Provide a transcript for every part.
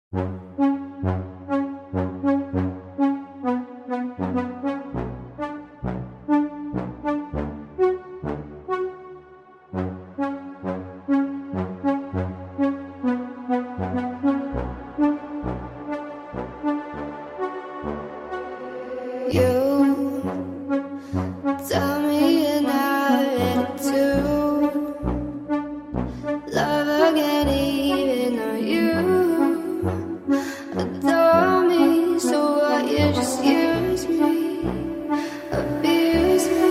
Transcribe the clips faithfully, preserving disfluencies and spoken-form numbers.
You tell me you're not ready to love again, even though you adore me. So what? You just use me, abuse me.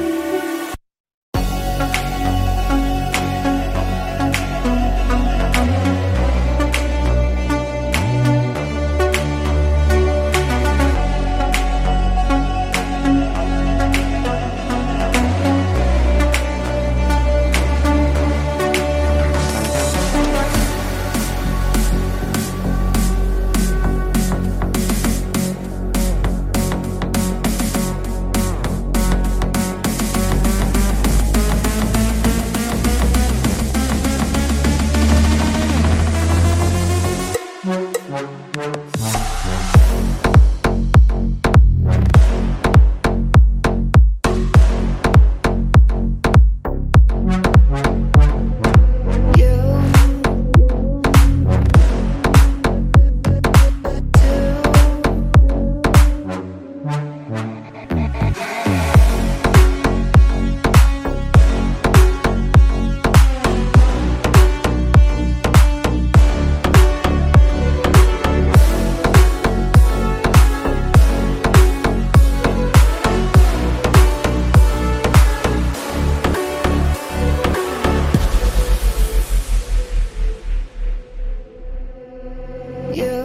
You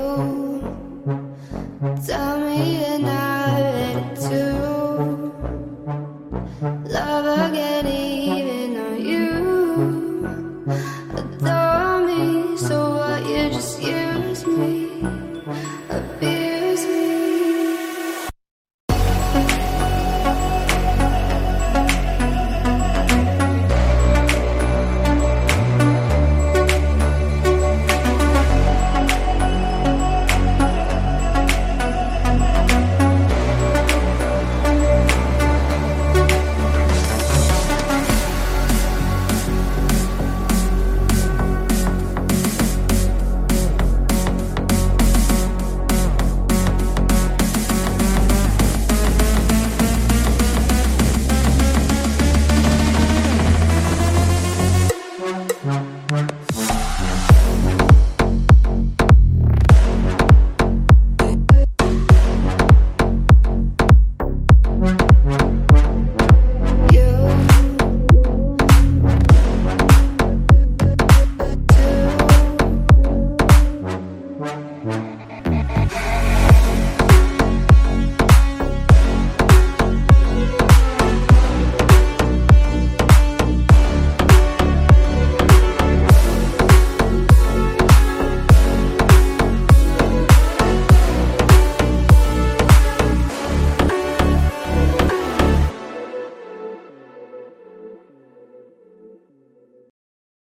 tell me you're not ready to love again, even though you adore me. So what? You just use me,